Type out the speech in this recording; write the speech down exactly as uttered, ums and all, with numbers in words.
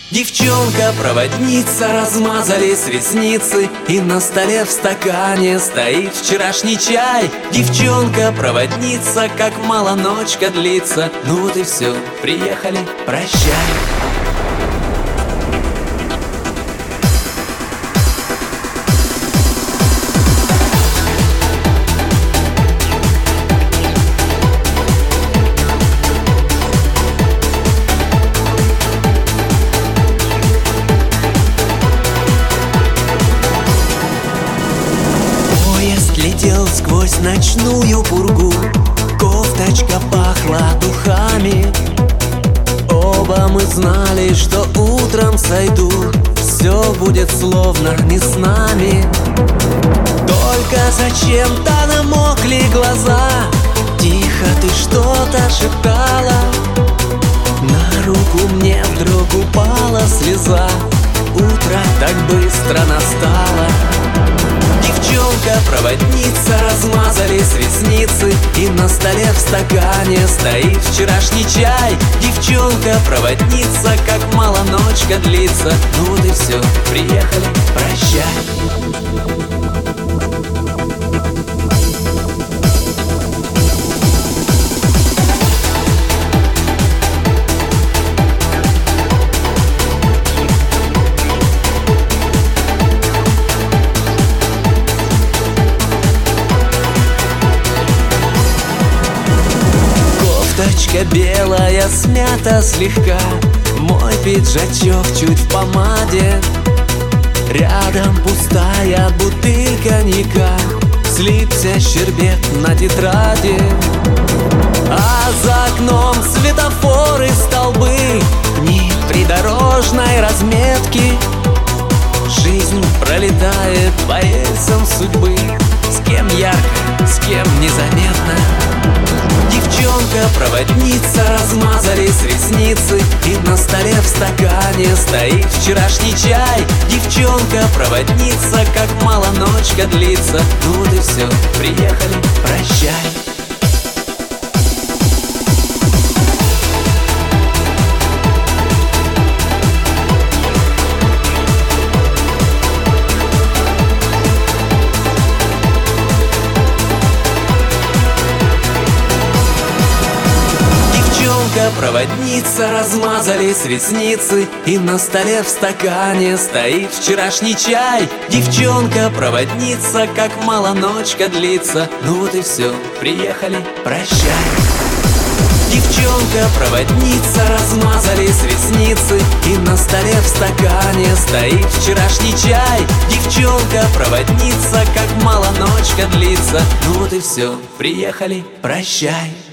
Девчонка-проводница, размазались ресницы, и на столе в стакане стоит вчерашний чай. Девчонка-проводница, как мало ночка длится. Ну вот и все, приехали, прощай. Летел сквозь ночную пургу, кофточка пахла духами. Оба мы знали, что утром сойду, все будет словно не с нами. Только зачем-то намокли глаза, тихо ты что-то шептала. На руку мне вдруг упала слеза, утро так быстро настало. Девчонка-проводница, размазались ресницы, и на столе в стакане стоит вчерашний чай. Девчонка-проводница, как мало ночка длится. Ну вот и все, приехали, прощай. Кофточка белая, смята слегка, мой пиджачок чуть в помаде. Рядом пустая бутыль коньяка, слипся щербет на тетради. А за окном светофоры, столбы, дни придорожной разметки. Жизнь пролетает по рельсам судьбы, с кем ярко, с кем незаметно. Девчонка-проводница, размазались ресницы, и на столе в стакане стоит вчерашний чай. Девчонка-проводница, как мало ночка длится. Ну вот и все, приехали, прощай. Девчонка-проводница, размазались ресницы, и на столе в стакане стоит вчерашний чай. Девчонка-проводница, как мало ночка длится. Ну вот и все, приехали, прощай. Девчонка-проводница, размазались ресницы, и на столе в стакане стоит вчерашний чай. Девчонка-проводница, как мало ночка длится. Ну вот и все, приехали, прощай.